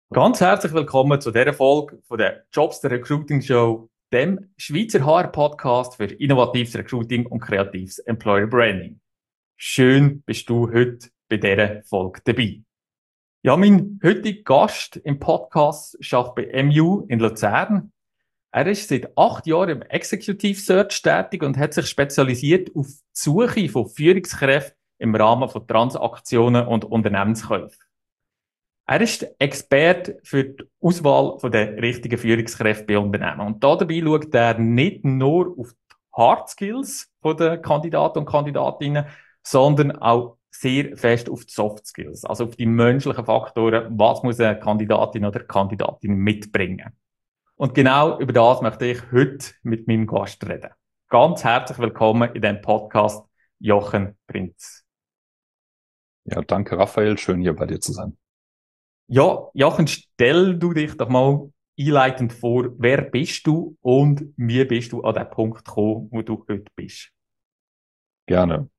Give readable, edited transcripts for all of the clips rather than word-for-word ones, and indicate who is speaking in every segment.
Speaker 1: Ganz herzlich willkommen zu dieser Folge von der Jobs der Recruiting Show, dem Schweizer HR-Podcast für innovatives Recruiting und kreatives Employer Branding. Schön bist du heute bei dieser Folge dabei. Ja, mein heutiger Gast im Podcast arbeitet bei MU in Luzern. Er ist seit 8 Jahren im Executive Search tätig und hat sich spezialisiert auf die Suche von Führungskräften im Rahmen von Transaktionen und Unternehmenskäufen. Er ist Experte für die Auswahl der richtigen Führungskräfte bei Unternehmen. Und dabei schaut er nicht nur auf die Hard Skills der Kandidaten und Kandidatinnen, sondern auch sehr fest auf die Soft Skills, also auf die menschlichen Faktoren. Was muss eine Kandidatin oder Kandidatin mitbringen? Und genau über das möchte ich heute mit meinem Gast reden. Ganz herzlich willkommen in diesem Podcast, Jochen Prinz.
Speaker 2: Ja, danke, Raphael. Schön, hier bei dir zu sein.
Speaker 1: Ja, Jochen, stell du dich doch mal einleitend vor, wer bist du und wie bist du an den Punkt gekommen, wo du heute bist?
Speaker 2: Gerne.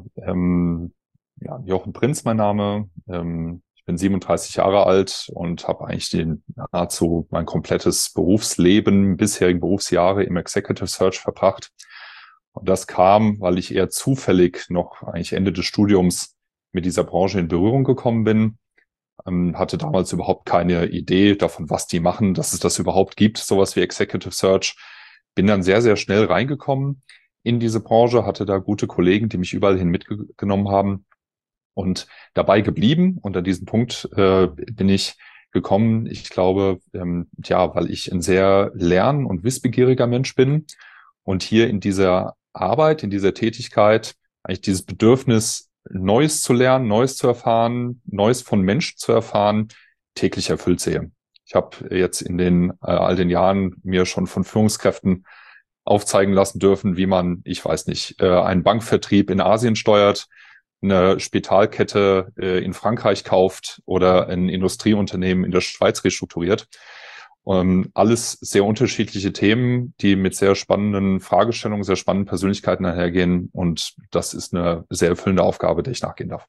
Speaker 2: Ja, Jochen Prinz, mein Name. Ich bin 37 Jahre alt und habe eigentlich nahezu mein komplettes Berufsleben, bisherigen Berufsjahre im Executive Search verbracht. Und das kam, weil ich eher zufällig noch eigentlich Ende des Studiums mit dieser Branche in Berührung gekommen bin. Hatte damals überhaupt keine Idee davon, was die machen, dass es das überhaupt gibt, sowas wie Executive Search. Bin dann sehr, sehr schnell reingekommen in diese Branche, hatte da gute Kollegen, die mich überall hin mitgenommen haben und dabei geblieben. Und an diesen Punkt bin ich gekommen, ich glaube, ja, weil ich ein sehr lern- und wissbegieriger Mensch bin und hier in dieser Arbeit, in dieser Tätigkeit eigentlich dieses Bedürfnis, Neues zu lernen, Neues zu erfahren, Neues von Menschen zu erfahren, täglich erfüllt sehe. Ich habe jetzt in den all den Jahren mir schon von Führungskräften aufzeigen lassen dürfen, wie man, ich weiß nicht, einen Bankvertrieb in Asien steuert, eine Spitalkette in Frankreich kauft oder ein Industrieunternehmen in der Schweiz restrukturiert. Alles sehr unterschiedliche Themen, die mit sehr spannenden Fragestellungen, sehr spannenden Persönlichkeiten einhergehen. Und das ist eine sehr erfüllende Aufgabe, der ich nachgehen darf.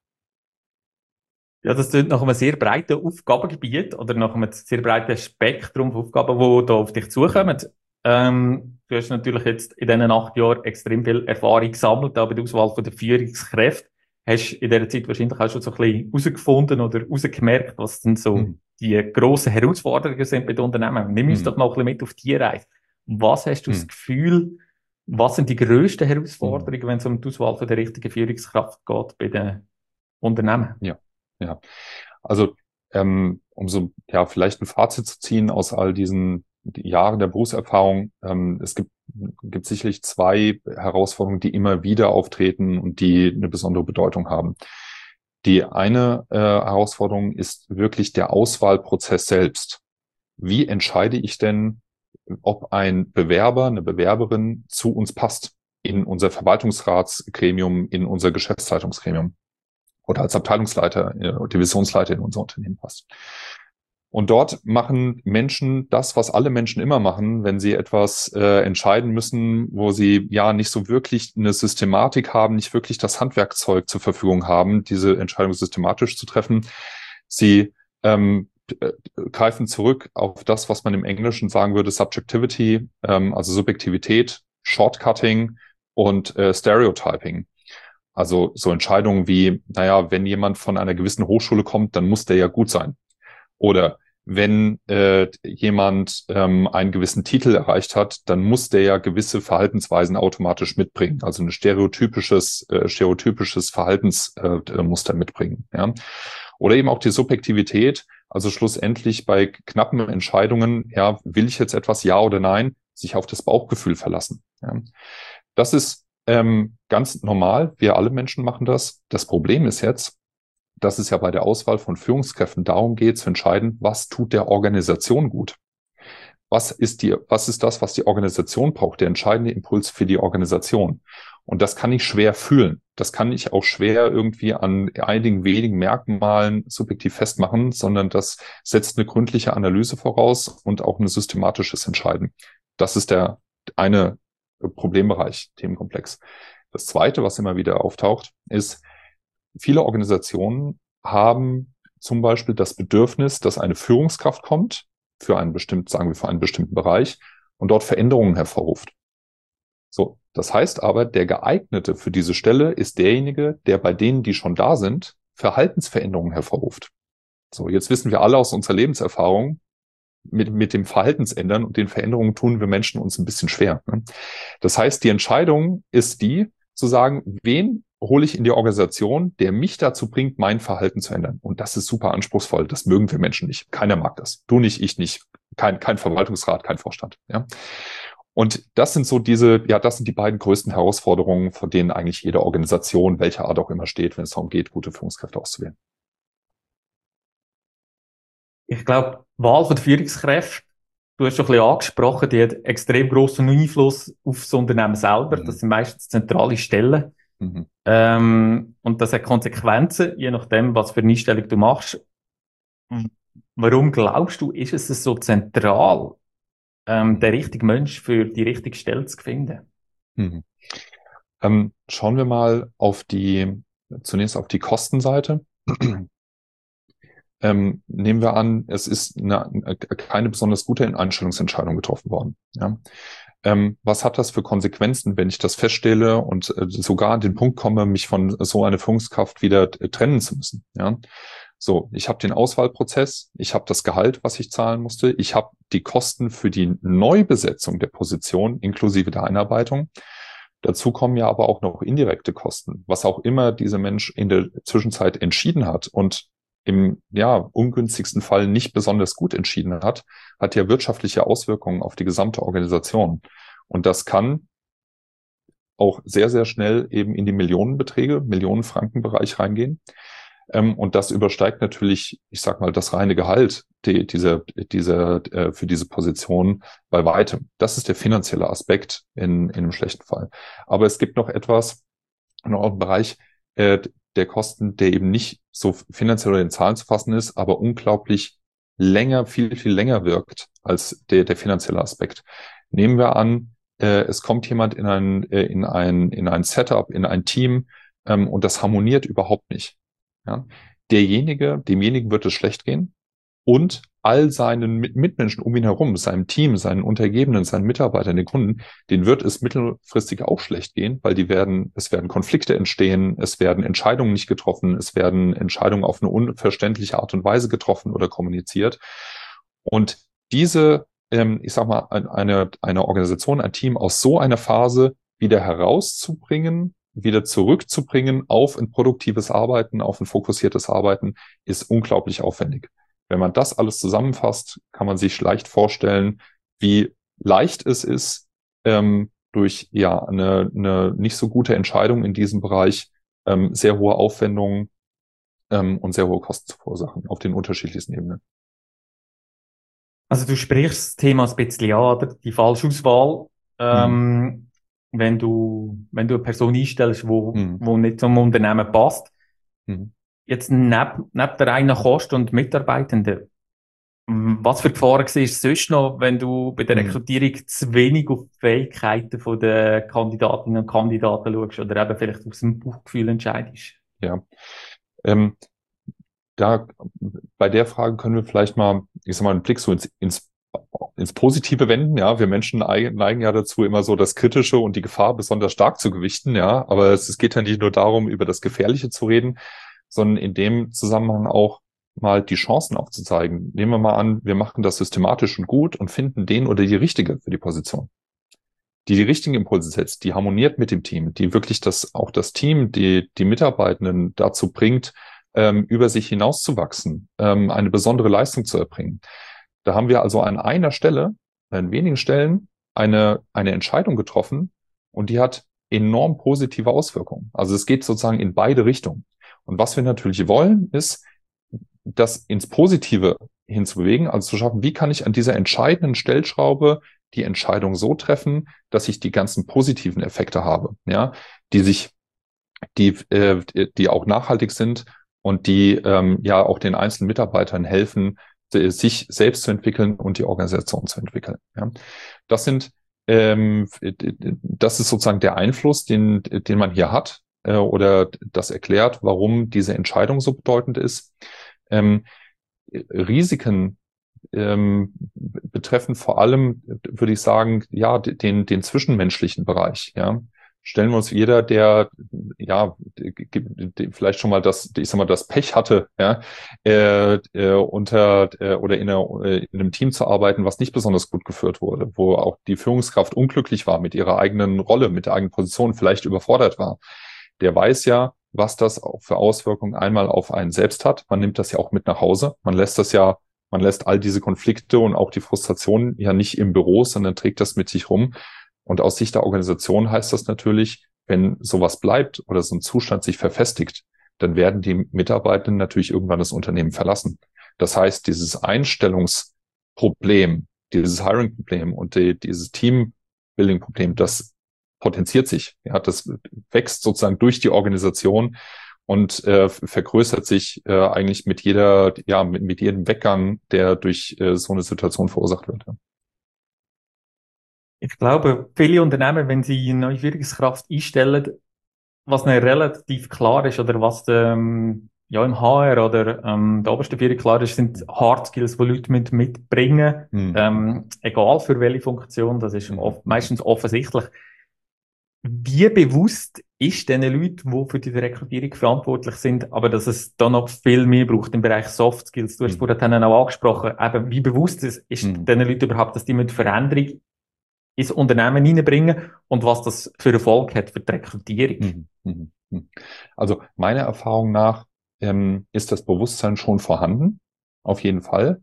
Speaker 1: Ja, das klingt nach einem sehr breiten Aufgabengebiet oder nach einem sehr breiten Spektrum von Aufgaben, die da auf dich zukommen. Du hast natürlich jetzt in diesen 8 Jahren extrem viel Erfahrung gesammelt, auch bei der Auswahl der Führungskräfte. Hast in dieser Zeit wahrscheinlich auch schon so ein bisschen herausgefunden oder herausgemerkt, was denn so
Speaker 2: Hm.
Speaker 1: die grossen Herausforderungen sind bei den Unternehmen. Nimm uns
Speaker 2: Hm.
Speaker 1: doch mal ein bisschen mit auf die Reise. Was hast du das
Speaker 2: Hm.
Speaker 1: Gefühl, was sind die grössten
Speaker 2: Hm.
Speaker 1: Herausforderungen, wenn es um die Auswahl der richtigen Führungskraft geht bei den Unternehmen?
Speaker 2: Ja, ja. Also, um so, ja, vielleicht ein Fazit zu ziehen aus all diesen Jahren der Berufserfahrung, gibt sicherlich zwei Herausforderungen, die immer wieder auftreten und die eine besondere Bedeutung haben. Die eine Herausforderung ist wirklich der Auswahlprozess selbst. Wie entscheide ich denn, ob ein Bewerber, eine Bewerberin zu uns passt in unser Verwaltungsratsgremium, in unser Geschäftsleitungsgremium oder als Abteilungsleiter, Divisionsleiter in unser Unternehmen passt? Und dort machen Menschen das, was alle Menschen immer machen, wenn sie etwas entscheiden müssen, wo sie ja nicht so wirklich eine Systematik haben, nicht wirklich das Handwerkzeug zur Verfügung haben, diese Entscheidung systematisch zu treffen. Sie greifen zurück auf das, was man im Englischen sagen würde, Subjectivity, also Subjektivität, Shortcutting und Stereotyping. Also so Entscheidungen wie, naja, wenn jemand von einer gewissen Hochschule kommt, dann muss der ja gut sein. Oder wenn jemand einen gewissen Titel erreicht hat, dann muss der ja gewisse Verhaltensweisen automatisch mitbringen. Also ein stereotypisches Verhaltensmuster mitbringen. Ja? Oder eben auch die Subjektivität, also schlussendlich bei knappen Entscheidungen, ja, will ich jetzt etwas, ja oder nein, sich auf das Bauchgefühl verlassen. Ja? Das ist ganz normal. Wir alle Menschen machen das. Das Problem ist jetzt, dass es ja bei der Auswahl von Führungskräften darum geht, zu entscheiden, was tut der Organisation gut? Was ist das, was die Organisation braucht, der entscheidende Impuls für die Organisation? Und das kann ich schwer fühlen. Das kann ich auch schwer irgendwie an einigen wenigen Merkmalen subjektiv festmachen, sondern das setzt eine gründliche Analyse voraus und auch ein systematisches Entscheiden. Das ist der eine Problembereich, Themenkomplex. Das zweite, was immer wieder auftaucht, ist, viele Organisationen haben zum Beispiel das Bedürfnis, dass eine Führungskraft kommt für einen bestimmten, sagen wir, für einen bestimmten Bereich und dort Veränderungen hervorruft. So, das heißt aber, der geeignete für diese Stelle ist derjenige, der bei denen, die schon da sind, Verhaltensveränderungen hervorruft. So, jetzt wissen wir alle aus unserer Lebenserfahrung, mit dem Verhaltensändern und den Veränderungen tun wir Menschen uns ein bisschen schwer. Ne? Das heißt, die Entscheidung ist die, zu sagen, wen hole ich in die Organisation, der mich dazu bringt, mein Verhalten zu ändern. Und das ist super anspruchsvoll. Das mögen wir Menschen nicht. Keiner mag das. Du nicht, ich nicht. Kein Verwaltungsrat, kein Vorstand. Ja? Und das sind so das sind die beiden größten Herausforderungen, vor denen eigentlich jede Organisation, welcher Art auch immer steht, wenn es darum geht, gute Führungskräfte auszuwählen.
Speaker 1: Ich glaube, Wahl von der Führungskräfte, du hast schon ein bisschen angesprochen, die hat extrem grossen Einfluss auf das Unternehmen selber. Das sind meistens zentrale Stellen.
Speaker 2: Mhm.
Speaker 1: Und das hat Konsequenzen, je nachdem, was für eine Einstellung du machst. Warum glaubst du, ist es so zentral, den richtigen Mensch für die richtige Stelle zu finden?
Speaker 2: Mhm. Schauen wir mal zunächst auf die Kostenseite. Nehmen wir an, es ist keine besonders gute Einstellungsentscheidung getroffen worden. Ja? Was hat das für Konsequenzen, wenn ich das feststelle und sogar an den Punkt komme, mich von so einer Führungskraft wieder trennen zu müssen? Ja? So, ich habe den Auswahlprozess, ich habe das Gehalt, was ich zahlen musste, ich habe die Kosten für die Neubesetzung der Position inklusive der Einarbeitung. Dazu kommen ja aber auch noch indirekte Kosten, was auch immer dieser Mensch in der Zwischenzeit entschieden hat und im ungünstigsten Fall nicht besonders gut entschieden hat ja wirtschaftliche Auswirkungen auf die gesamte Organisation. Und das kann auch sehr, sehr schnell eben in die Millionenbeträge, Millionen-Franken-Bereich reingehen. Und das übersteigt natürlich, ich sag mal, das reine Gehalt für diese Position bei weitem. Das ist der finanzielle Aspekt in einem schlechten Fall. Aber es gibt noch noch einen Bereich der Kosten, der eben nicht so finanziell oder in Zahlen zu fassen ist, aber unglaublich viel, viel länger wirkt als der finanzielle Aspekt. Nehmen wir an, es kommt jemand in ein Setup, in ein Team, und das harmoniert überhaupt nicht. Ja? Demjenigen wird es schlecht gehen und all seinen Mitmenschen um ihn herum, seinem Team, seinen Untergebenen, seinen Mitarbeitern, den Kunden, denen wird es mittelfristig auch schlecht gehen, weil es werden Konflikte entstehen, es werden Entscheidungen nicht getroffen, es werden Entscheidungen auf eine unverständliche Art und Weise getroffen oder kommuniziert. Und ich sag mal, eine Organisation, ein Team aus so einer Phase wieder herauszubringen, wieder zurückzubringen auf ein produktives Arbeiten, auf ein fokussiertes Arbeiten, ist unglaublich aufwendig. Wenn man das alles zusammenfasst, kann man sich leicht vorstellen, wie leicht es ist, durch eine nicht so gute Entscheidung in diesem Bereich sehr hohe Aufwendungen und sehr hohe Kosten zu verursachen auf den unterschiedlichsten Ebenen.
Speaker 1: Also du sprichst das Thema ein bisschen an, oder? Die falsche Auswahl. Wenn du eine Person einstellst, wo nicht zum Unternehmen passt. Jetzt neben der reinen Kosten und Mitarbeitenden, was für Gefahren siehst du sonst noch, wenn du bei der Rekrutierung zu wenig auf die Fähigkeiten der Kandidatinnen und Kandidaten schaust oder eben vielleicht aus dem Bauchgefühl entscheidest? Ja,
Speaker 2: bei der Frage können wir vielleicht mal, ich sag mal, einen Blick so ins Positive wenden. Ja, wir Menschen neigen ja dazu, immer so das Kritische und die Gefahr besonders stark zu gewichten. Ja, aber es geht ja nicht nur darum, über das Gefährliche zu reden, sondern in dem Zusammenhang auch mal die Chancen aufzuzeigen. Nehmen wir mal an, wir machen das systematisch und gut und finden den oder die Richtige für die Position, die richtigen Impulse setzt, die harmoniert mit dem Team, die wirklich das Team, die Mitarbeitenden dazu bringt, über sich hinauszuwachsen, eine besondere Leistung zu erbringen. Da haben wir also an wenigen Stellen, eine Entscheidung getroffen und die hat enorm positive Auswirkungen. Also es geht sozusagen in beide Richtungen. Und was wir natürlich wollen, ist, das ins Positive hinzubewegen, also zu schaffen, wie kann ich an dieser entscheidenden Stellschraube die Entscheidung so treffen, dass ich die ganzen positiven Effekte habe, ja, die auch nachhaltig sind und die auch den einzelnen Mitarbeitern helfen, sich selbst zu entwickeln und die Organisation zu entwickeln. Ja. Das ist sozusagen der Einfluss, den man hier hat, oder das erklärt, warum diese Entscheidung so bedeutend ist. Ähm, Risiken betreffen vor allem, würde ich sagen, ja, den zwischenmenschlichen Bereich, ja. Stellen wir uns jeder, der ja vielleicht schon mal ich sag mal, das Pech hatte, ja, oder in einem Team zu arbeiten, was nicht besonders gut geführt wurde, wo auch die Führungskraft unglücklich war mit ihrer eigenen Rolle, mit der eigenen Position, vielleicht überfordert war. Der weiß ja, was das auch für Auswirkungen einmal auf einen selbst hat. Man nimmt das ja auch mit nach Hause. Man lässt all diese Konflikte und auch die Frustrationen ja nicht im Büro, sondern trägt das mit sich rum. Und aus Sicht der Organisation heißt das natürlich, wenn sowas bleibt oder so ein Zustand sich verfestigt, dann werden die Mitarbeitenden natürlich irgendwann das Unternehmen verlassen. Das heißt, dieses Einstellungsproblem, dieses Hiring-Problem und dieses Team-Building-Problem, das potenziert sich. Ja, das wächst sozusagen durch die Organisation und vergrößert sich eigentlich mit jedem Weggang, der durch so eine Situation verursacht wird. Ja.
Speaker 1: Ich glaube, viele Unternehmen, wenn sie eine neue Führungskraft einstellen, was ihnen relativ klar ist oder was ja, im HR oder der obersten Führung klar ist, sind Hard Skills, die Leute mitbringen egal für welche Funktion, das ist meistens offensichtlich. Wie bewusst ist den Leuten, die für die Rekrutierung verantwortlich sind, aber dass es da noch viel mehr braucht im Bereich Soft Skills? Du hast vorhin auch angesprochen, eben, wie bewusst ist den Leuten überhaupt, dass die mit Veränderung ins Unternehmen hineinbringen und was das für Erfolg hat für die Rekrutierung?
Speaker 2: Also meiner Erfahrung nach ist das Bewusstsein schon vorhanden, auf jeden Fall.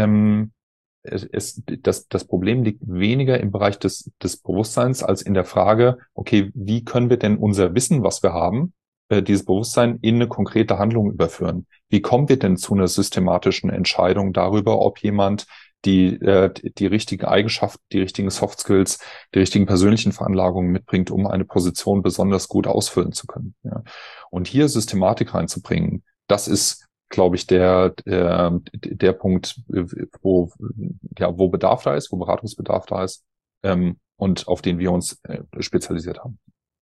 Speaker 2: Das Problem liegt weniger im Bereich des Bewusstseins als in der Frage, okay, wie können wir denn unser Wissen, was wir haben, dieses Bewusstsein in eine konkrete Handlung überführen? Wie kommen wir denn zu einer systematischen Entscheidung darüber, ob jemand die richtigen Eigenschaften, die richtigen Soft Skills, die richtigen persönlichen Veranlagungen mitbringt, um eine Position besonders gut ausfüllen zu können? Ja. Und hier Systematik reinzubringen, das ist, glaube ich, der Punkt, wo Bedarf da ist, wo Beratungsbedarf da ist, und auf den wir uns spezialisiert haben.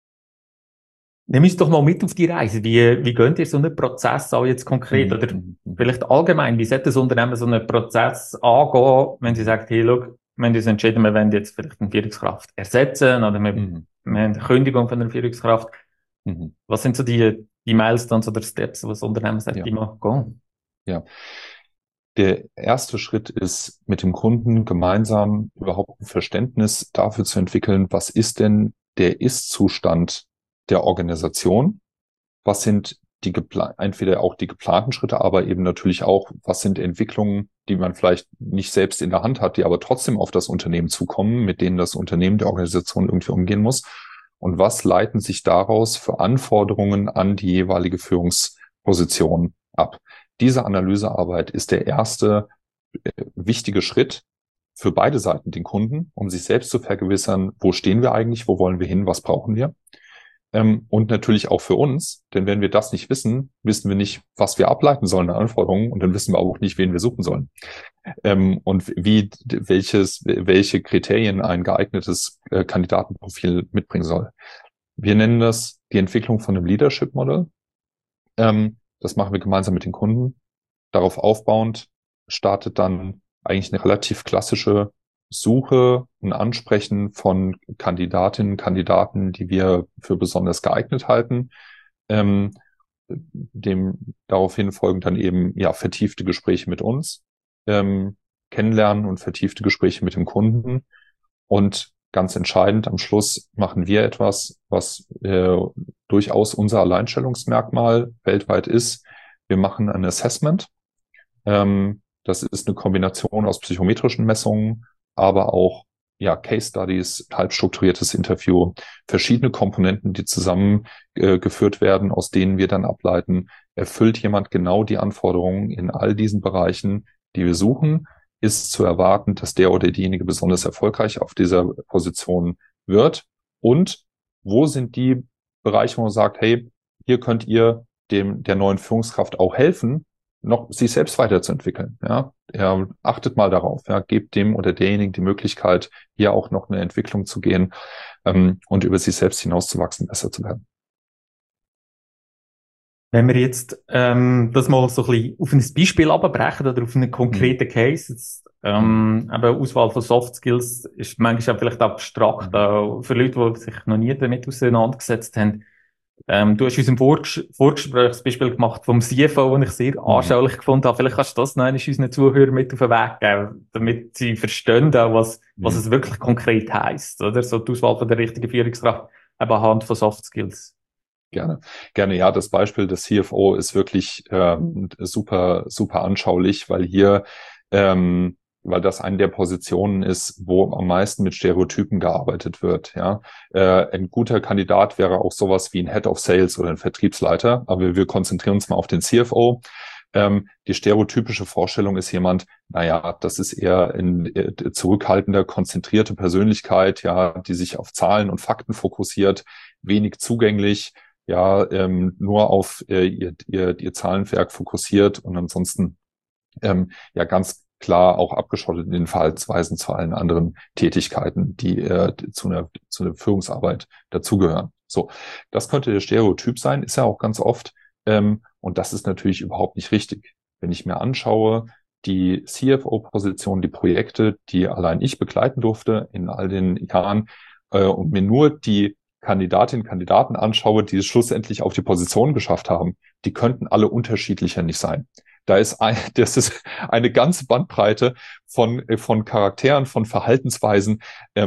Speaker 1: Nimm uns doch mal mit auf die Reise. Wie geht ihr so einen Prozess auch jetzt konkret? Oder vielleicht allgemein, wie sollte das Unternehmen so einen Prozess angehen, wenn sie sagt, hey, schau, wir haben uns entschieden, wir wollen jetzt vielleicht eine Führungskraft ersetzen oder wir haben eine Kündigung von einer Führungskraft. Was sind so die Milestones oder Steps, was das Unternehmen sagt, immer gehen?
Speaker 2: Ja. Der erste Schritt ist, mit dem Kunden gemeinsam überhaupt ein Verständnis dafür zu entwickeln, was ist denn der Ist-Zustand der Organisation? Was sind entweder auch die geplanten Schritte, aber eben natürlich auch, was sind Entwicklungen, die man vielleicht nicht selbst in der Hand hat, die aber trotzdem auf das Unternehmen zukommen, mit denen das Unternehmen, der Organisation irgendwie umgehen muss? Und was leiten sich daraus für Anforderungen an die jeweilige Führungsposition ab? Diese Analysearbeit ist der erste wichtige Schritt für beide Seiten, den Kunden, um sich selbst zu vergewissern, wo stehen wir eigentlich, wo wollen wir hin, was brauchen wir? Und natürlich auch für uns, denn wenn wir das nicht wissen, wissen wir nicht, was wir ableiten sollen an Anforderungen und dann wissen wir auch nicht, wen wir suchen sollen. Und welche Kriterien ein geeignetes Kandidatenprofil mitbringen soll. Wir nennen das die Entwicklung von einem Leadership Model. Das machen wir gemeinsam mit den Kunden. Darauf aufbauend startet dann eigentlich eine relativ klassische Suche und Ansprechen von Kandidatinnen, Kandidaten, die wir für besonders geeignet halten. Daraufhin folgen dann eben vertiefte Gespräche mit uns, Kennenlernen und vertiefte Gespräche mit dem Kunden. Und ganz entscheidend, am Schluss machen wir etwas, was durchaus unser Alleinstellungsmerkmal weltweit ist. Wir machen ein Assessment. Das ist eine Kombination aus psychometrischen Messungen, aber auch Case Studies, halb strukturiertes Interview, verschiedene Komponenten, die zusammengeführt werden, aus denen wir dann ableiten, erfüllt jemand genau die Anforderungen in all diesen Bereichen, die wir suchen, ist zu erwarten, dass der oder diejenige besonders erfolgreich auf dieser Position wird. Und wo sind die Bereiche, wo man sagt, hey, hier könnt ihr der neuen Führungskraft auch helfen, noch sich selbst weiterzuentwickeln. Ja, achtet mal darauf. Ja, gebt dem oder derjenigen die Möglichkeit, hier auch noch eine Entwicklung zu gehen und über sich selbst hinauszuwachsen, besser zu werden.
Speaker 1: Wenn wir jetzt das mal so ein bisschen auf ein Beispiel abbrechen oder auf einen
Speaker 2: Mhm.
Speaker 1: konkreten Case, jetzt,
Speaker 2: Mhm.
Speaker 1: eben Auswahl von Soft Skills ist manchmal auch vielleicht abstrakt,
Speaker 2: Mhm.
Speaker 1: auch für Leute, die sich noch nie damit auseinandergesetzt haben. Du hast uns im Vorgespräch das Beispiel gemacht vom CFO, das ich sehr
Speaker 2: Mhm.
Speaker 1: anschaulich gefunden habe. Vielleicht kannst du das noch einmal unseren Zuhörern mit auf den Weg geben, damit sie verstehen, auch was
Speaker 2: Mhm.
Speaker 1: es wirklich konkret heisst, oder? So die Auswahl von der richtigen Führungskraft, eben anhand von Soft Skills.
Speaker 2: Gerne, gerne. Ja, das Beispiel des CFO ist wirklich super, super anschaulich, weil das eine der Positionen ist, wo am meisten mit Stereotypen gearbeitet wird. Ja, ein guter Kandidat wäre auch sowas wie ein Head of Sales oder ein Vertriebsleiter, aber wir konzentrieren uns mal auf den CFO. Die stereotypische Vorstellung ist jemand, naja, das ist eher ein zurückhaltender, konzentrierte Persönlichkeit, ja, die sich auf Zahlen und Fakten fokussiert, wenig zugänglich, ja, nur auf ihr Zahlenwerk fokussiert und ansonsten ja ganz klar auch abgeschottet in den Verhaltensweisen zu allen anderen Tätigkeiten, die zu einer Führungsarbeit dazugehören. So, das könnte der Stereotyp sein, ist ja auch ganz oft. Und das ist natürlich überhaupt nicht richtig. Wenn ich mir anschaue, die CFO-Position, die Projekte, die allein ich begleiten durfte in all den Jahren, und mir nur die Kandidatinnen und Kandidaten anschaue, die es schlussendlich auf die Position geschafft haben, die könnten alle unterschiedlicher nicht sein. Das ist eine ganze Bandbreite von Charakteren, von Verhaltensweisen.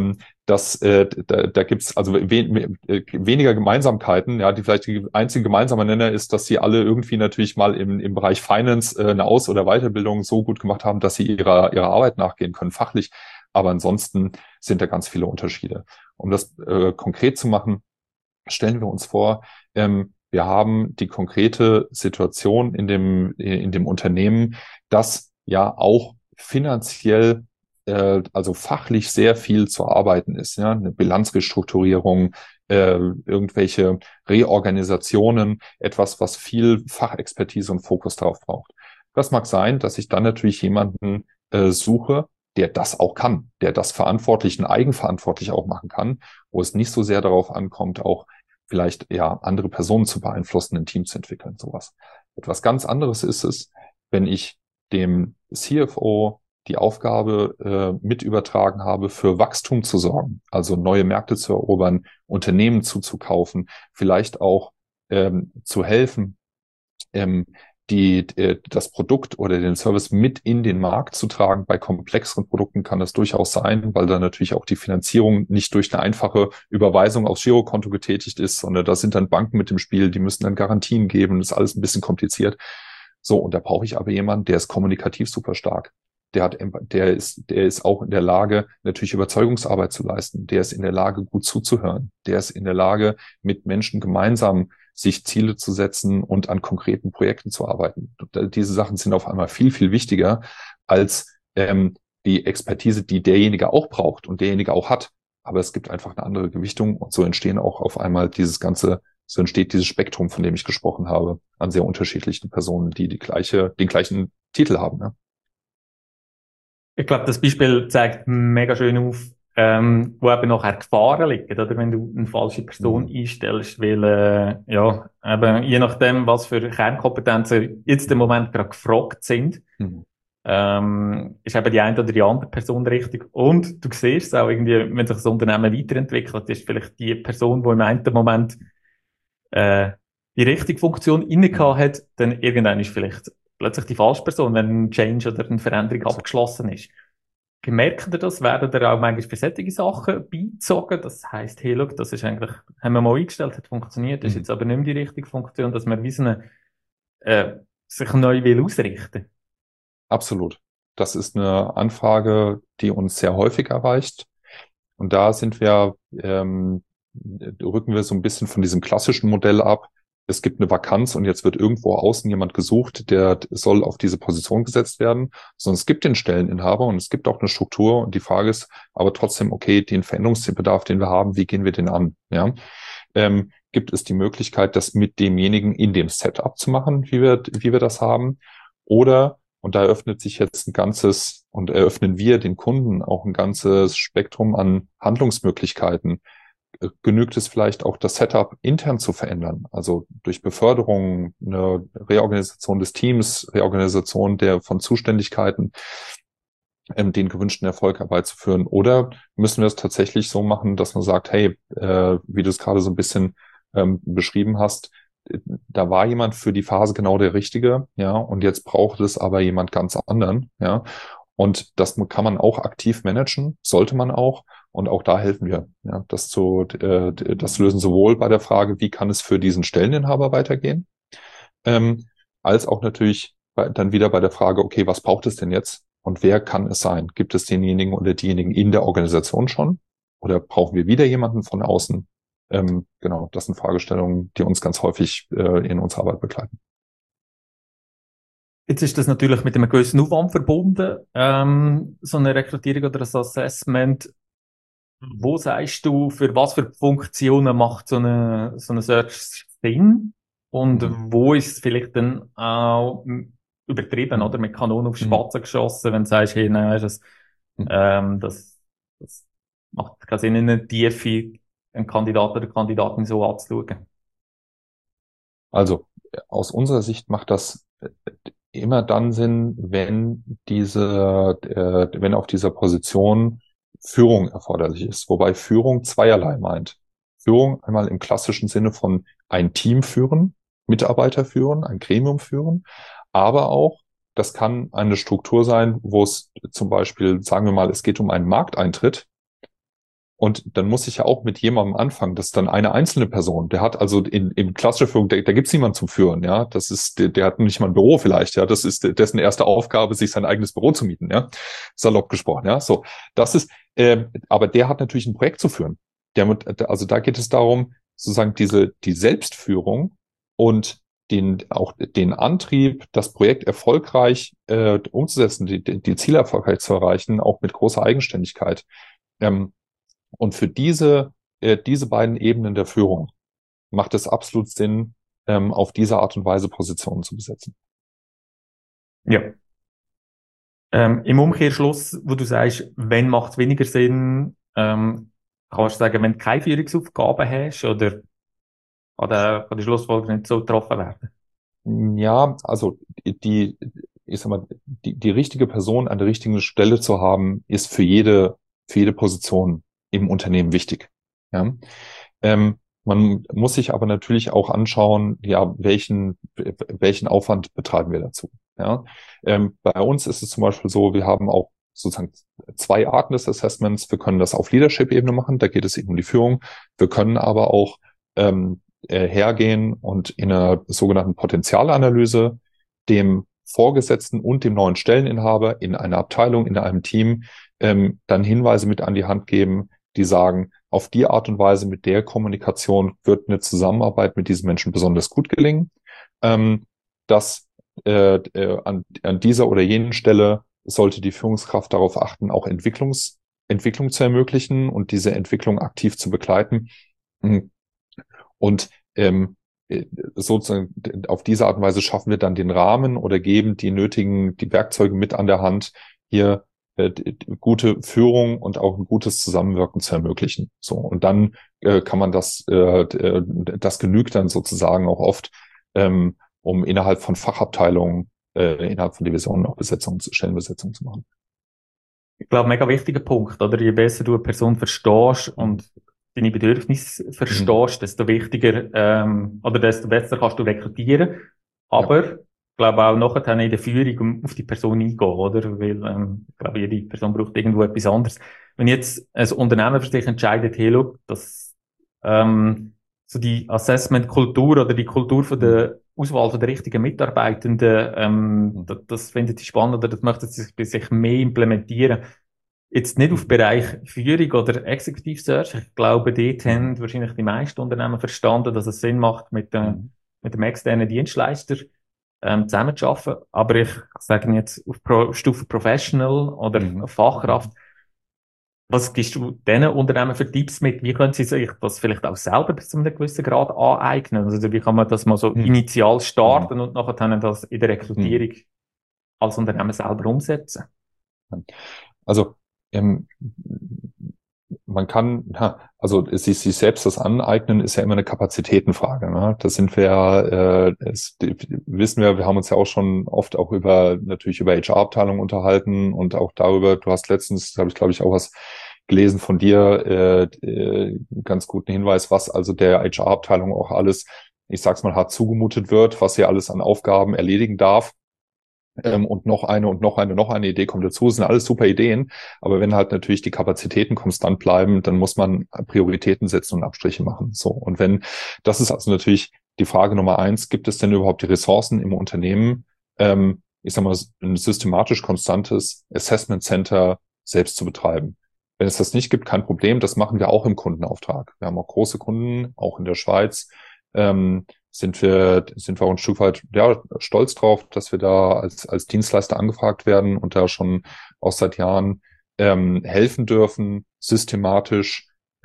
Speaker 2: Da gibt's also weniger Gemeinsamkeiten. Ja, die vielleicht die einzige gemeinsame Nenner ist, dass sie alle irgendwie natürlich mal im Bereich Finance eine Aus- oder Weiterbildung so gut gemacht haben, dass sie ihrer Arbeit nachgehen können, fachlich. Aber ansonsten sind da ganz viele Unterschiede. Um das konkret zu machen, stellen wir uns vor, wir haben die konkrete Situation in dem Unternehmen, das ja auch finanziell, also fachlich sehr viel zu arbeiten ist. Ja? Eine Bilanzrestrukturierung, irgendwelche Reorganisationen, etwas, was viel Fachexpertise und Fokus darauf braucht. Das mag sein, dass ich dann natürlich jemanden suche, der das auch kann, der das verantwortlich und eigenverantwortlich auch machen kann, wo es nicht so sehr darauf ankommt, auch vielleicht ja andere Personen zu beeinflussen, ein Team zu entwickeln, sowas. Etwas ganz anderes ist es, wenn ich dem CFO die Aufgabe mit übertragen habe, für Wachstum zu sorgen, also neue Märkte zu erobern, Unternehmen zuzukaufen, vielleicht auch zu helfen, ähm, das Produkt oder den Service mit in den Markt zu tragen. Bei komplexeren Produkten kann das durchaus sein, weil da natürlich auch die Finanzierung nicht durch eine einfache Überweisung aufs Girokonto getätigt ist, sondern da sind dann Banken mit im Spiel, die müssen dann Garantien geben. Das ist alles ein bisschen kompliziert. So, und da brauche ich aber jemanden, der ist kommunikativ super stark. Der ist auch in der Lage, natürlich Überzeugungsarbeit zu leisten. Der ist in der Lage, gut zuzuhören. Der ist in der Lage, mit Menschen gemeinsam sich Ziele zu setzen und an konkreten Projekten zu arbeiten. Diese Sachen sind auf einmal viel, viel wichtiger als die Expertise, die derjenige auch braucht und derjenige auch hat. Aber es gibt einfach eine andere Gewichtung und so entstehen auch auf einmal so entsteht dieses Spektrum, von dem ich gesprochen habe, an sehr unterschiedlichen Personen, die den gleichen Titel haben. Ne?
Speaker 1: Ich glaube, das Beispiel zeigt mega schön auf, wo eben nachher Gefahren liegen, oder? Wenn du eine falsche Person
Speaker 2: Mhm.
Speaker 1: einstellst, weil, ja, eben, je nachdem, was für Kernkompetenzen jetzt im Moment gerade gefragt sind,
Speaker 2: Mhm.
Speaker 1: ist eben die eine oder die andere Person richtig. Und du siehst auch irgendwie, wenn sich das Unternehmen weiterentwickelt, ist vielleicht die Person, die im einen Moment äh, die richtige Funktion inne
Speaker 2: Mhm.
Speaker 1: gehabt hat, dann irgendwann ist vielleicht plötzlich die falsche Person, wenn ein Change oder eine Veränderung
Speaker 2: So.
Speaker 1: abgeschlossen ist. Merkt ihr das? Werden ihr auch manchmal für solche Sachen beizogen? Das heisst, hey, look, das ist eigentlich, haben wir mal eingestellt, hat funktioniert, das ist
Speaker 2: Mhm.
Speaker 1: jetzt aber nicht mehr die richtige Funktion, dass man wie so eine, sich neu will ausrichten.
Speaker 2: Absolut. Das ist eine Anfrage, die uns sehr häufig erreicht. Und da rücken wir so ein bisschen von diesem klassischen Modell ab. Es gibt eine Vakanz und jetzt wird irgendwo außen jemand gesucht, der soll auf diese Position gesetzt werden. Sondern es gibt den Stelleninhaber und es gibt auch eine Struktur. Und die Frage ist aber trotzdem, okay, den Veränderungsbedarf, den wir haben, wie gehen wir den an? Ja? Gibt es die Möglichkeit, das mit demjenigen in dem Setup zu machen, wie wir das haben? Oder, und da eröffnet sich jetzt eröffnen wir den Kunden auch ein ganzes Spektrum an Handlungsmöglichkeiten. genügt es vielleicht auch, das Setup intern zu verändern, also durch Beförderung, eine Reorganisation des Teams, Reorganisation von Zuständigkeiten, den gewünschten Erfolg herbeizuführen? Oder müssen wir es tatsächlich so machen, dass man sagt, hey, wie du es gerade so ein bisschen beschrieben hast, da war jemand für die Phase genau der Richtige, ja, und jetzt braucht es aber jemand ganz anderen, ja. Und das kann man auch aktiv managen, sollte man auch. Und auch da helfen wir, ja, das lösen sowohl bei der Frage, wie kann es für diesen Stelleninhaber weitergehen, ähm, als auch natürlich dann wieder bei der Frage, okay, was braucht es denn jetzt und wer kann es sein? Gibt es denjenigen oder diejenigen in der Organisation schon oder brauchen wir wieder jemanden von außen? Genau, das sind Fragestellungen, die uns ganz häufig in unserer Arbeit begleiten.
Speaker 1: Jetzt ist das natürlich mit einem gewissen Aufwand verbunden, so eine Rekrutierung oder ein Assessment. Wo sagst du, für was für Funktionen macht so eine Search Sinn? Und
Speaker 2: Mhm.
Speaker 1: wo ist es vielleicht dann auch übertrieben, oder? Mit Kanonen auf
Speaker 2: Mhm.
Speaker 1: Spatzen geschossen, wenn du sagst, hey, nein, weißt du,
Speaker 2: Mhm.
Speaker 1: das macht keinen Sinn, in eine Tiefe einen Kandidat oder Kandidatin so anzuschauen.
Speaker 2: Also aus unserer Sicht macht das immer dann Sinn, wenn auf dieser Position Führung erforderlich ist, wobei Führung zweierlei meint. Führung einmal im klassischen Sinne von ein Team führen, Mitarbeiter führen, ein Gremium führen, aber auch, das kann eine Struktur sein, wo es zum Beispiel, sagen wir mal, es geht um einen Markteintritt. Und dann muss ich ja auch mit jemandem anfangen. Das ist dann eine einzelne Person. Der hat also in klassischer Führung, da gibt's niemanden zum Führen, ja. Das ist, der hat nicht mal ein Büro vielleicht, ja. Das ist dessen erste Aufgabe, sich sein eigenes Büro zu mieten, ja. Salopp gesprochen, ja. So. Aber der hat natürlich ein Projekt zu führen. Also da geht es darum, sozusagen die Selbstführung und auch den Antrieb, das Projekt erfolgreich umzusetzen, die Ziele erfolgreich zu erreichen, auch mit großer Eigenständigkeit. Ähm, und für diese beiden Ebenen der Führung macht es absolut Sinn, auf diese Art und Weise Positionen zu besetzen.
Speaker 1: Ja. Im Umkehrschluss, wo du sagst, wenn macht es weniger Sinn, kannst du sagen, wenn du keine Führungsaufgaben hast, oder kann die Schlussfolgerung nicht so getroffen werden?
Speaker 2: Ja, also ich sag mal, die richtige Person an der richtigen Stelle zu haben, ist für jede Position im Unternehmen wichtig. Ja? Man muss sich aber natürlich auch anschauen, ja, welchen Aufwand betreiben wir dazu. Ja? Bei uns ist es zum Beispiel so, wir haben auch sozusagen zwei Arten des Assessments. Wir können das auf Leadership-Ebene machen, da geht es eben um die Führung. Wir können aber auch hergehen und in einer sogenannten Potenzialanalyse dem Vorgesetzten und dem neuen Stelleninhaber in einer Abteilung, in einem Team dann Hinweise mit an die Hand geben, die sagen, auf die Art und Weise mit der Kommunikation wird eine Zusammenarbeit mit diesen Menschen besonders gut gelingen. Dass an dieser oder jenen Stelle sollte die Führungskraft darauf achten, auch Entwicklung zu ermöglichen und diese Entwicklung aktiv zu begleiten. Und sozusagen auf diese Art und Weise schaffen wir dann den Rahmen oder geben die Werkzeuge mit an der Hand, hier gute Führung und auch ein gutes Zusammenwirken zu ermöglichen. So, und dann kann man das genügt dann sozusagen auch oft, um innerhalb von Fachabteilungen, innerhalb von Divisionen auch Stellenbesetzungen zu machen.
Speaker 1: Ich glaube, mega wichtiger Punkt, oder? Je besser du eine Person verstehst
Speaker 2: Mhm.
Speaker 1: und deine Bedürfnisse
Speaker 2: Mhm.
Speaker 1: verstehst, desto wichtiger, oder desto besser kannst du rekrutieren.
Speaker 2: Ja.
Speaker 1: Aber, ich glaube auch nachher in der Führung auf die Person eingehen, oder? Weil, ich glaube, jede Person braucht irgendwo etwas anderes. Wenn jetzt ein Unternehmen für sich entscheidet, hey, look, so die Assessment-Kultur oder die Kultur von
Speaker 2: Mhm.
Speaker 1: der Auswahl von der richtigen Mitarbeitenden,
Speaker 2: Mhm.
Speaker 1: das findet sie spannend oder das möchte sie bei sich mehr implementieren. Jetzt nicht auf
Speaker 2: Mhm.
Speaker 1: Bereich Führung oder Executive Search. Ich glaube, dort
Speaker 2: Mhm.
Speaker 1: haben wahrscheinlich die meisten Unternehmen verstanden, dass es Sinn macht,
Speaker 2: Mhm.
Speaker 1: mit dem externen Dienstleister zusammenzuarbeiten. Aber ich sage jetzt auf Stufe Professional oder
Speaker 2: Mhm.
Speaker 1: Fachkraft,
Speaker 2: Mhm.
Speaker 1: was gibst du diesen Unternehmen für Tipps mit? Wie können sie sich das vielleicht auch selber bis zu einem gewissen Grad aneignen? Also wie kann man das mal so
Speaker 2: Mhm.
Speaker 1: initial
Speaker 2: Mhm.
Speaker 1: starten und nachher dann das in der
Speaker 2: Mhm.
Speaker 1: Rekrutierung als Unternehmen selber umsetzen?
Speaker 2: Also ähm, man kann, also sich selbst das aneignen, ist ja immer eine Kapazitätenfrage. Ne? Das sind wir, wissen wir haben uns ja auch schon oft auch natürlich über HR-Abteilungen unterhalten und auch darüber, du hast letztens, habe ich glaube ich auch was gelesen von dir, ganz guten Hinweis, was also der HR-Abteilung auch alles, ich sag's mal, hart zugemutet wird, was sie alles an Aufgaben erledigen darf. Und noch eine und noch eine Idee kommt dazu. Das sind alles super Ideen. Aber wenn halt natürlich die Kapazitäten konstant bleiben, dann muss man Prioritäten setzen und Abstriche machen. So. Und das ist also natürlich die Frage Nummer eins, gibt es denn überhaupt die Ressourcen im Unternehmen, ich sag mal, ein systematisch konstantes Assessment Center selbst zu betreiben? Wenn es das nicht gibt, kein Problem. Das machen wir auch im Kundenauftrag. Wir haben auch große Kunden, auch in der Schweiz. Sind wir auch ein Stück weit stolz drauf, dass wir da als Dienstleister angefragt werden und da schon auch seit Jahren helfen dürfen, systematisch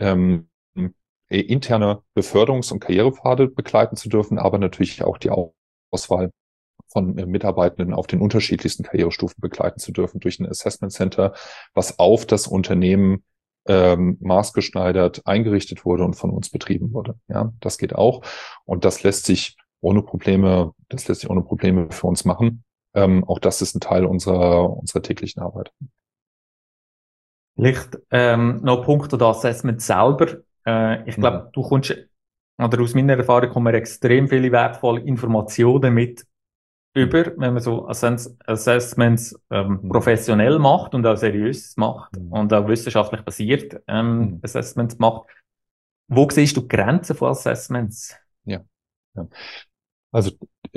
Speaker 2: interne Beförderungs- und Karrierepfade begleiten zu dürfen, aber natürlich auch die Auswahl von Mitarbeitenden auf den unterschiedlichsten Karrierestufen begleiten zu dürfen durch ein Assessment Center, was auf das Unternehmen maßgeschneidert eingerichtet wurde und von uns betrieben wurde. Ja, das geht auch. Und das lässt sich ohne Probleme für uns machen. Auch das ist ein Teil unserer täglichen Arbeit.
Speaker 1: Vielleicht noch ein Punkt an das Assessment selber. Ich glaube, du kommst, oder aus meiner Erfahrung kommen extrem viele wertvolle Informationen mit über, wenn man so Assessments professionell macht und auch seriös macht und auch wissenschaftlich basiert Assessments macht. Wo siehst du die Grenzen von Assessments?
Speaker 2: Ja. Also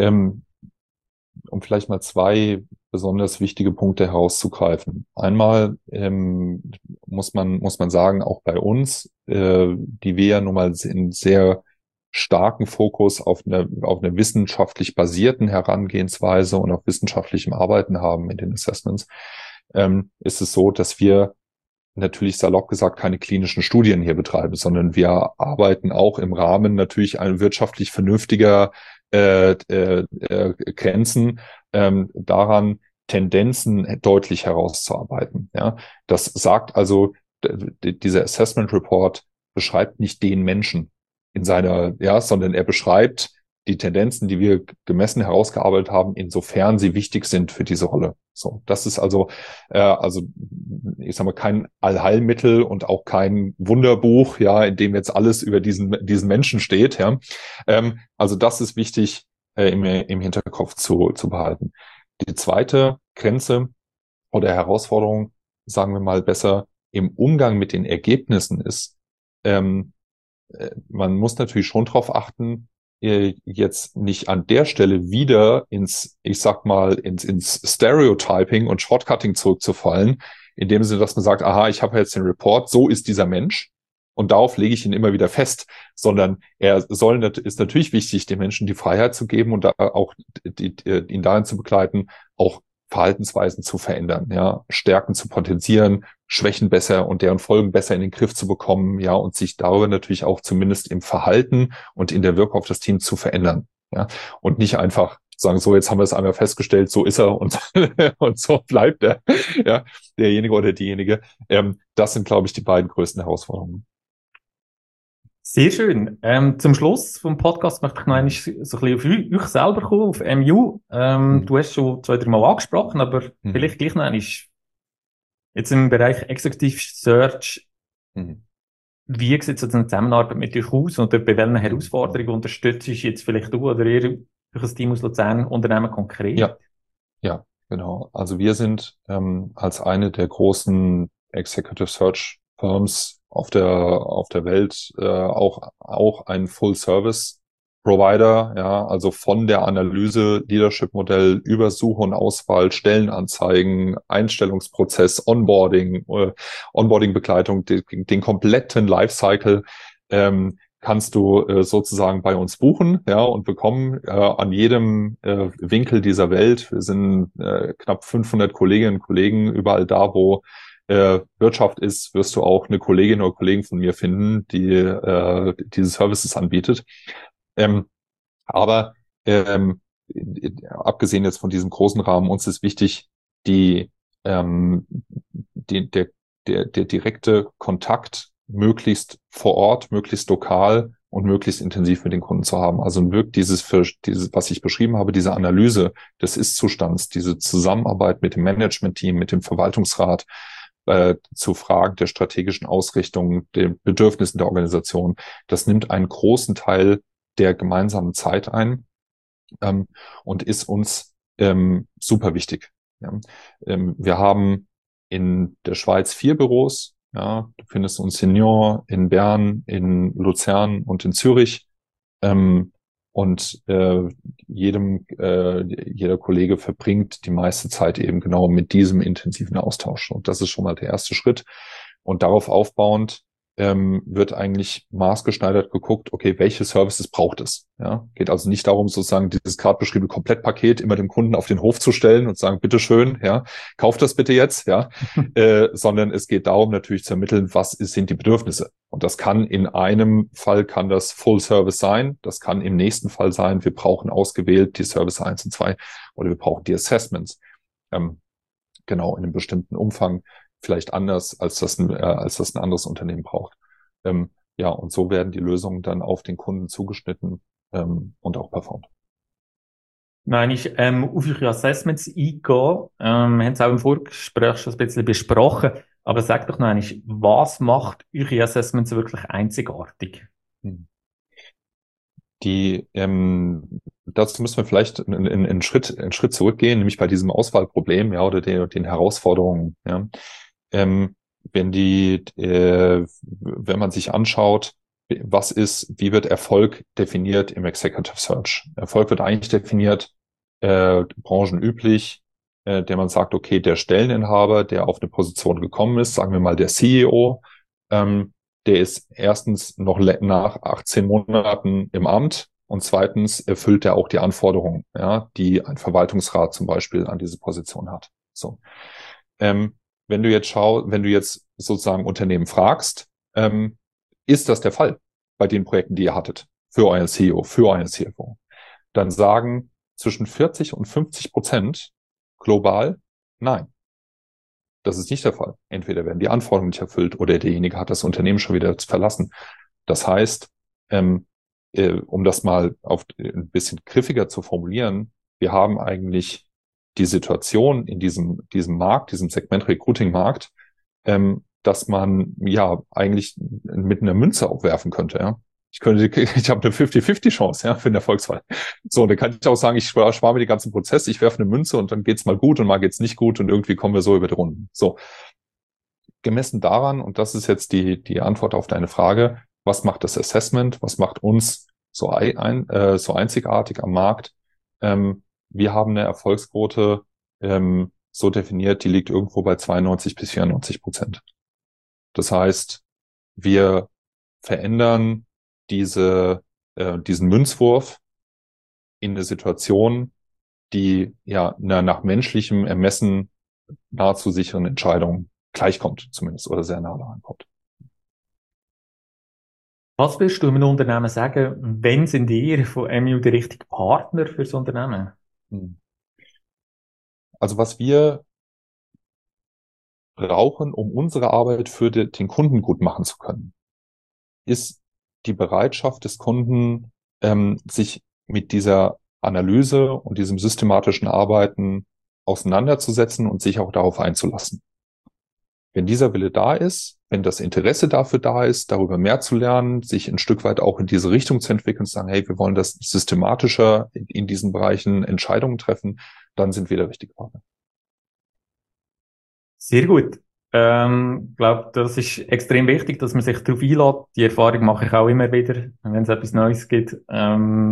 Speaker 2: um vielleicht mal zwei besonders wichtige Punkte herauszugreifen. Einmal muss man sagen, auch bei uns, die wir ja nun mal einen sehr starken Fokus auf eine wissenschaftlich basierten Herangehensweise und auf wissenschaftlichem Arbeiten haben in den Assessments, ist es so, dass wir natürlich salopp gesagt keine klinischen Studien hier betreiben, sondern wir arbeiten auch im Rahmen natürlich ein wirtschaftlich vernünftiger Grenzen daran, Tendenzen deutlich herauszuarbeiten. Ja, das sagt also, dieser Assessment Report beschreibt nicht den Menschen in sondern er beschreibt die Tendenzen, die wir gemessen herausgearbeitet haben, insofern sie wichtig sind für diese Rolle. So, das ist also ich sag mal, kein Allheilmittel und auch kein Wunderbuch, ja, in dem jetzt alles über diesen Menschen steht, ja. Also das ist wichtig im Hinterkopf zu behalten. Die zweite Grenze oder Herausforderung, sagen wir mal besser, im Umgang mit den Ergebnissen ist, man muss natürlich schon darauf achten, jetzt nicht an der Stelle wieder ins Stereotyping und Shortcutting zurückzufallen, in dem Sinne, dass man sagt, aha, ich habe jetzt den Report, so ist dieser Mensch und darauf lege ich ihn immer wieder fest, sondern ist natürlich wichtig, den Menschen die Freiheit zu geben und auch ihn dahin zu begleiten, auch Verhaltensweisen zu verändern, ja, Stärken zu potenzieren, Schwächen besser und deren Folgen besser in den Griff zu bekommen, ja, und sich darüber natürlich auch zumindest im Verhalten und in der Wirkung auf das Team zu verändern, ja, und nicht einfach sagen, so, jetzt haben wir es einmal festgestellt, so ist er und, und so bleibt er, ja, derjenige oder diejenige. Das sind, glaube ich, die beiden größten Herausforderungen.
Speaker 1: Sehr schön. Zum Schluss vom Podcast möchte ich noch einmal so ein bisschen auf euch selber kommen, auf MU. Du hast schon 2-3 Mal angesprochen, aber vielleicht gleich noch einmal. Jetzt im Bereich Executive Search, wie sieht so eine Zusammenarbeit mit euch aus und bei welchen Herausforderungen unterstützt jetzt vielleicht du oder ihr euch Team aus Luzern Unternehmen konkret?
Speaker 2: Ja, genau. Also wir sind als eine der großen Executive Search Firms auf der Welt auch ein Full-Service Provider, ja, also von der Analyse, Leadership-Modell über Suche und Auswahl, Stellenanzeigen, Einstellungsprozess, Onboarding-Begleitung, den kompletten Lifecycle kannst du sozusagen bei uns buchen, ja, und bekommen an jedem Winkel dieser Welt. Wir sind knapp 500 Kolleginnen und Kollegen überall da, wo Wirtschaft ist, wirst du auch eine Kollegin oder Kollegen von mir finden, die diese Services anbietet. Aber abgesehen jetzt von diesem großen Rahmen, uns ist wichtig, der direkte Kontakt möglichst vor Ort, möglichst lokal und möglichst intensiv mit den Kunden zu haben. Also wirklich dieses, was ich beschrieben habe, diese Analyse des Ist-Zustands, diese Zusammenarbeit mit dem Management-Team, mit dem Verwaltungsrat, zu Fragen der strategischen Ausrichtung, den Bedürfnissen der Organisation, das nimmt einen großen Teil der gemeinsamen Zeit ein, und ist uns super wichtig. Ja. Wir haben in der Schweiz 4 Büros. Ja, du findest uns in Nyon, in Bern, in Luzern und in Zürich. Und jeder Kollege verbringt die meiste Zeit eben genau mit diesem intensiven Austausch. Und das ist schon mal der erste Schritt. Und darauf aufbauend wird eigentlich maßgeschneidert geguckt, okay, welche Services braucht es? Ja, geht also nicht darum, sozusagen dieses gerade beschriebene Komplettpaket immer dem Kunden auf den Hof zu stellen und sagen, bitteschön, ja, kauft das bitte jetzt, ja, sondern es geht darum, natürlich zu ermitteln, sind die Bedürfnisse. Und das kann in einem Fall kann das Full Service sein, das kann im nächsten Fall sein, wir brauchen ausgewählt die Service 1 und 2 oder wir brauchen die Assessments, genau in einem bestimmten Umfang, vielleicht anders, als das ein anderes Unternehmen braucht. Ja, und so werden die Lösungen dann auf den Kunden zugeschnitten und auch performt.
Speaker 1: Nein, auf eure Assessments eingehen. Wir haben es auch im Vorgespräch schon ein bisschen besprochen. Aber sag doch noch einmal, was macht eure Assessments wirklich einzigartig?
Speaker 2: Dazu müssen wir vielleicht einen Schritt zurückgehen, nämlich bei diesem Auswahlproblem, ja, oder den Herausforderungen, ja. Wenn man sich anschaut, wie wird Erfolg definiert im Executive Search? Erfolg wird eigentlich definiert, branchenüblich, der man sagt, okay, der Stelleninhaber, der auf eine Position gekommen ist, sagen wir mal der CEO, der ist erstens noch nach 18 Monaten im Amt und zweitens erfüllt er auch die Anforderungen, ja, die ein Verwaltungsrat zum Beispiel an diese Position hat. So. Wenn du jetzt sozusagen Unternehmen fragst, ist das der Fall bei den Projekten, die ihr hattet, für euren CEO, für euren CFO, dann sagen zwischen 40 und 50% global nein. Das ist nicht der Fall. Entweder werden die Anforderungen nicht erfüllt oder derjenige hat das Unternehmen schon wieder verlassen. Das heißt, um das mal ein bisschen griffiger zu formulieren, wir haben eigentlich die Situation in diesem Markt, diesem Segment Recruiting-Markt, dass man ja eigentlich mit einer Münze aufwerfen könnte. Ja, ich habe eine 50-50 Chance, ja, für den Erfolgsfall. So, dann kann ich auch sagen, ich spare mir den ganzen Prozess, ich werfe eine Münze und dann geht's mal gut und mal geht's nicht gut und irgendwie kommen wir so über die Runden. So, gemessen daran, und das ist jetzt die Antwort auf deine Frage, was macht das Assessment, was macht uns so einzigartig am Markt? Wir haben eine Erfolgsquote so definiert, die liegt irgendwo bei 92-94%. Das heißt, wir verändern diesen Münzwurf in eine Situation, die ja nach menschlichem Ermessen nahezu sicheren Entscheidungen gleichkommt, zumindest, oder sehr nah daran kommt.
Speaker 1: Was würdest du einem Unternehmen sagen, wenn sind ihr von MU der richtige Partner fürs Unternehmen?
Speaker 2: Also was wir brauchen, um unsere Arbeit für den Kunden gut machen zu können, ist die Bereitschaft des Kunden, sich mit dieser Analyse und diesem systematischen Arbeiten auseinanderzusetzen und sich auch darauf einzulassen. Wenn dieser Wille da ist, wenn das Interesse dafür da ist, darüber mehr zu lernen, sich ein Stück weit auch in diese Richtung zu entwickeln, zu sagen, hey, wir wollen das systematischer in diesen Bereichen Entscheidungen treffen, dann sind wir der richtige Partner.
Speaker 1: Sehr gut. Glaube, das ist extrem wichtig, dass man sich darauf einlässt. Die Erfahrung mache ich auch immer wieder, wenn es etwas Neues gibt. Ja,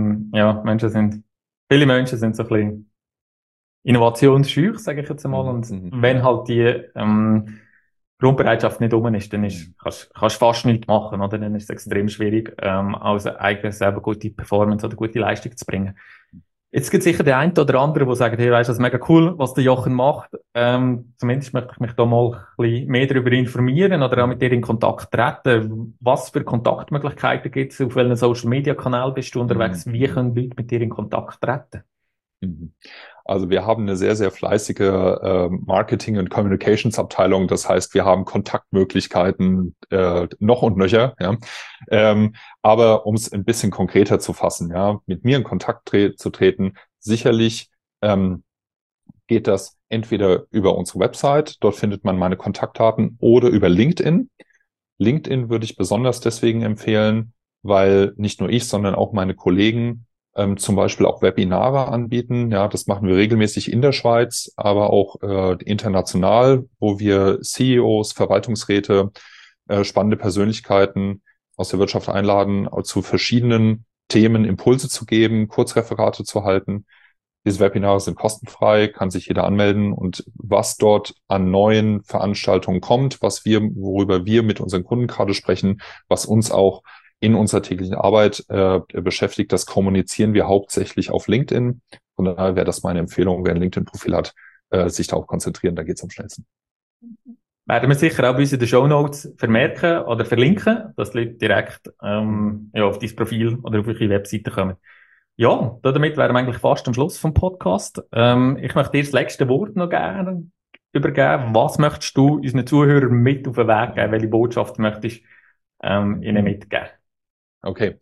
Speaker 1: viele Menschen sind so ein bisschen innovationsscheu, sage ich jetzt einmal. Und wenn halt die Grundbereitschaft nicht rum ist, dann kannst fast nichts machen, oder? Dann ist es extrem schwierig, also eigentlich selber gute Performance oder gute Leistung zu bringen. Jetzt gibt es sicher den einen oder anderen, der sagt, hey, weißt du, das ist mega cool, was der Jochen macht. Zumindest möchte ich mich da mal ein bisschen mehr darüber informieren oder auch mit dir in Kontakt treten. Was für Kontaktmöglichkeiten gibt es? Auf welchen Social Media Kanal bist du unterwegs? Wie können Leute mit dir in Kontakt treten?
Speaker 2: Also wir haben eine sehr, sehr fleißige Marketing- und Communications-Abteilung. Das heißt, wir haben Kontaktmöglichkeiten noch und nöcher. Ja. Aber um es ein bisschen konkreter zu fassen, ja, mit mir in Kontakt zu treten, sicherlich geht das entweder über unsere Website, dort findet man meine Kontaktdaten, oder über LinkedIn. LinkedIn würde ich besonders deswegen empfehlen, weil nicht nur ich, sondern auch meine Kollegen zum Beispiel auch Webinare anbieten. Ja, das machen wir regelmäßig in der Schweiz, aber auch international, wo wir CEOs, Verwaltungsräte, spannende Persönlichkeiten aus der Wirtschaft einladen, zu verschiedenen Themen Impulse zu geben, Kurzreferate zu halten. Diese Webinare sind kostenfrei, kann sich jeder anmelden, und was dort an neuen Veranstaltungen kommt, worüber wir mit unseren Kunden gerade sprechen, was uns auch in unserer täglichen Arbeit beschäftigt, das kommunizieren wir hauptsächlich auf LinkedIn. Von daher wäre das meine Empfehlung, wer ein LinkedIn-Profil hat, sich darauf konzentrieren, da geht es am schnellsten.
Speaker 1: Werden wir sicher auch bei uns in den Shownotes vermerken oder verlinken, dass die Leute direkt auf dein Profil oder auf eure Webseite kommen. Ja, damit wären wir eigentlich fast am Schluss vom Podcast. Ich möchte dir das letzte Wort noch gerne übergeben. Was möchtest du unseren Zuhörern mit auf den Weg geben? Welche Botschaft möchtest du ihnen mitgeben?
Speaker 2: Okay.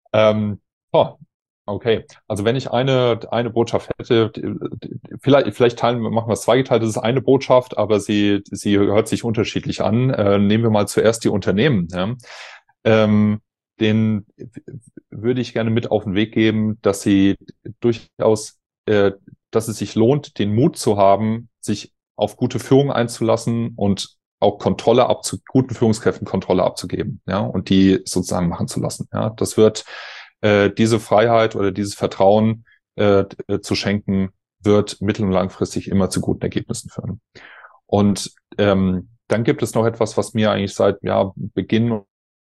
Speaker 2: Okay. Also wenn ich eine Botschaft hätte, vielleicht machen wir es zweigeteilt, das ist eine Botschaft, aber sie hört sich unterschiedlich an. Nehmen wir mal zuerst die Unternehmen. Ja. Den würde ich gerne mit auf den Weg geben, dass sie durchaus, dass es sich lohnt, den Mut zu haben, sich auf gute Führung einzulassen und auch guten Führungskräften Kontrolle abzugeben, ja, und die sozusagen machen zu lassen. Ja, das wird diese Freiheit oder dieses Vertrauen zu schenken, wird mittel- und langfristig immer zu guten Ergebnissen führen. Und dann gibt es noch etwas, was mir eigentlich seit Beginn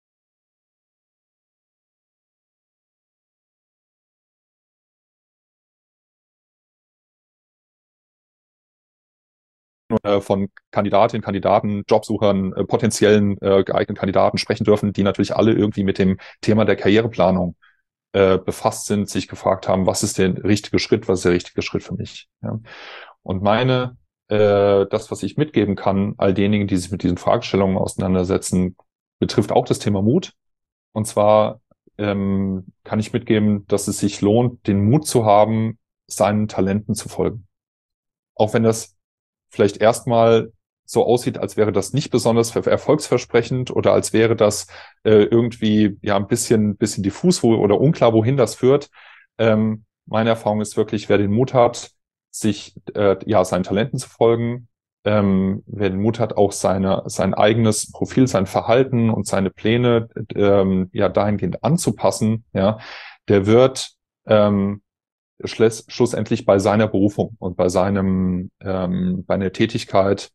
Speaker 2: von Kandidatinnen, Kandidaten, Jobsuchern, potenziellen geeigneten Kandidaten sprechen dürfen, die natürlich alle irgendwie mit dem Thema der Karriereplanung befasst sind, sich gefragt haben, was ist der richtige Schritt, was ist der richtige Schritt für mich? Ja. Und das, was ich mitgeben kann, all denjenigen, die sich mit diesen Fragestellungen auseinandersetzen, betrifft auch das Thema Mut. Und zwar kann ich mitgeben, dass es sich lohnt, den Mut zu haben, seinen Talenten zu folgen. Auch wenn das vielleicht erstmal so aussieht, als wäre das nicht besonders erfolgsversprechend oder als wäre das irgendwie ein bisschen diffus oder unklar, wohin das führt. Meine Erfahrung ist wirklich, wer den Mut hat, sich seinen Talenten zu folgen, wer den Mut hat, auch sein eigenes Profil, sein Verhalten und seine Pläne dahingehend anzupassen, ja, der wird schlussendlich bei seiner Berufung und bei einer Tätigkeit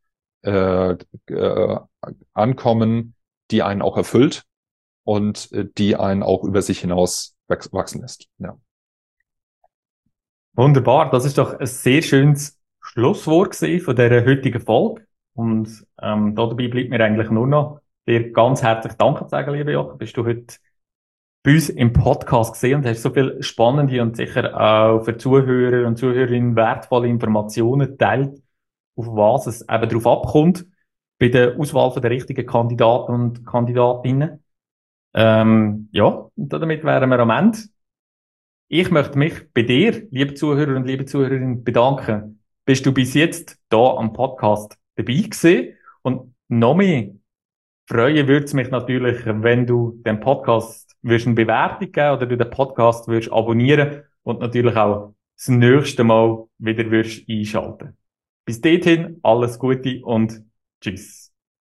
Speaker 2: ankommen, die einen auch erfüllt und die einen auch über sich hinaus wachsen lässt. Ja.
Speaker 1: Wunderbar, das ist doch ein sehr schönes Schlusswort gewesen von dieser heutigen Folge. Und dabei bleibt mir eigentlich nur noch dir ganz herzlich Danke zu sagen, lieber Jochen. Bist du heute bei uns im Podcast gesehen und hast so viel spannende und sicher auch für Zuhörer und Zuhörerinnen wertvolle Informationen geteilt, auf was es eben darauf abkommt bei der Auswahl von der richtigen Kandidaten und Kandidatinnen. Und damit wären wir am Ende. Ich möchte mich bei dir, liebe Zuhörer und liebe Zuhörerinnen, bedanken. Bist du bis jetzt da am Podcast dabei gewesen? Und noch mehr freuen würde es mich natürlich, wenn du den Podcast eine Bewertung geben oder du den Podcast abonnieren und natürlich auch das nächste Mal wieder einschalten. Bis dahin, alles Gute und tschüss.